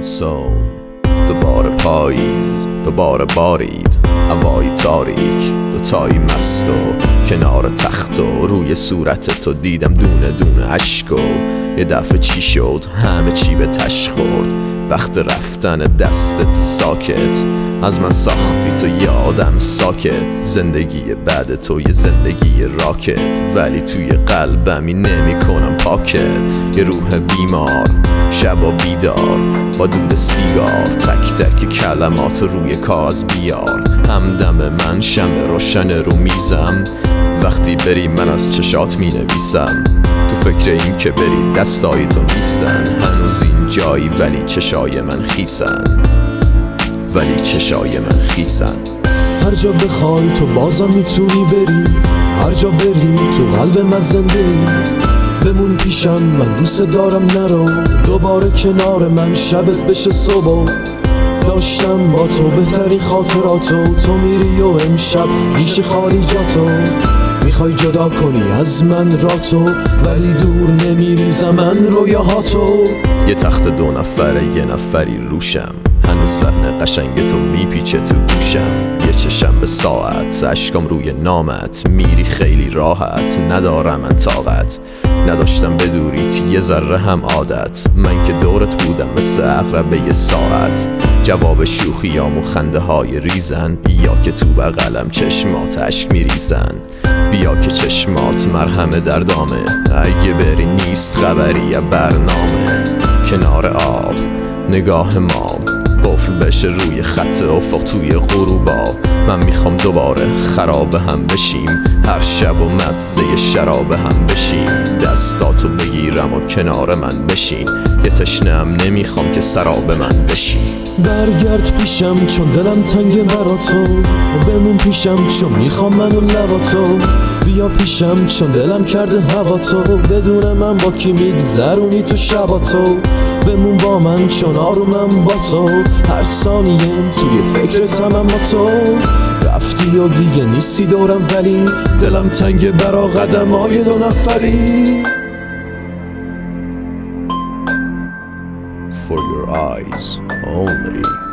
مونسون. دوباره پاییز، دوباره بارید، هوای تاریک، دوتایی مست و کنار تخت و روی صورت تو دیدم دونه دونه عشق و یه دفعه چی شد همه چی به تش خورد. وقت رفتن دستت ساکت، از من ساختی تو یه آدم ساکت. زندگی بعد تو یه زندگی راکت، ولی توی قلبمی نمی کنم پاکت. یه روح بیمار شبا بیدار با دود سیگار، تک تک کلمات روی کاغذ بیار. همدم من شمع روشن رو میزم، وقتی بری من از چشات می نویسم. تو فکر این که بری دستای تو نیستن، هنوز این جایی ولی چشای من خیسن، ولی چشای من خیسن. هر جا بخوای تو بازم میتونی بری، هر جا بری تو قلب من زنده. بمون پیشم من دوست دارم نرو، دوباره کنار من شبت بشه صبح. داشتم با تو بهترین خاطراتو، تو میری و امشب میشه خالی جاتو. میخوای جدا کنی از من راتو، ولی دور نمیریزم من رویاهاتو. یه تخت دو نفره یه نفری روشم، هنوز لحن قشنگ تو میپیچه تو گوشم. یه چشم به ساعت، اشکام روی نامت، میری خیلی راحت، ندارم من طاقت. نداشتم بدوریت یه ذره هم عادت، من که دورت بودم مثل عقربه یه ساعت. جواب شوخیام و خنده های ریزن، بیا که تو بغلم چشمات اشک میریزن. بیا که چشمات مرهم دردامه، اگه بری نیست خبری یا برنامه. کنار آب نگاه ما قفل بشه روی خط افق توی غروبا. من میخوام دوباره خراب هم بشیم، هر شب و مزه شراب هم بشیم. دستاتو بگیرم و کنار من بشین، یه تشنه‌ام نمیخوام که سراب من بشین. برگرد پیشم چون دلم تنگ براتو، بمون پیشم چون میخوام منو لباتو. بیا پیشم چون دلم کرده هواتو، بدون من با کی میگذرونی تو شباتو. بمون با من چون آرومم با تو، هر ثانیه توی فکرتم با تو. رفتی و دیگه نیستی دورم، ولی دلم تنگ برا قدمای دو نفری. For your eyes only.